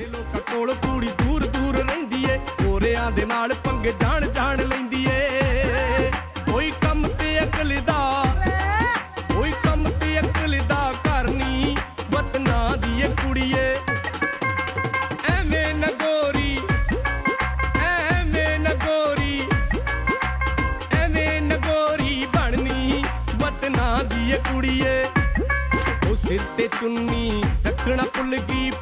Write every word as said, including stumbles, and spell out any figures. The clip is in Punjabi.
ਸਾਡੇ ਲੋਕਾਂ ਕੋਲ ਕੁੜੀ ਦੂਰ ਦੂਰ ਰਹਿੰਦੀ ਏ, ਗੋਰਿਆਂ ਦੇ ਨਾਲ ਪੰਗੇ ਜਾਣ ਜਾਣ ਲੈਂਦੀ ਏ। ਕੋਈ ਕੰਮ ਤੇ ਅਕਲ ਦਾ ਕੋਈ ਕੰਮ ਤੇ ਅਕਲ ਦਾ ਕਰਨੀ ਵਤਨਾਂ ਦੀ ਏ ਕੁੜੀਏ। ਐਵੇਂ ਨਾ ਗੋਰੀ ਐਵੇਂ ਨਾ ਗੋਰੀ ਐਵੇਂ ਨਾ ਗੋਰੀ ਬਣਨੀ ਵਤਨਾਂ ਦੀ ਏ ਕੁੜੀਏ। ਉਹ ਸਿਰ ਤੇ ਚੁੰਨੀ ਰੱਖਣਾ ਭੁੱਲ ਗਈ,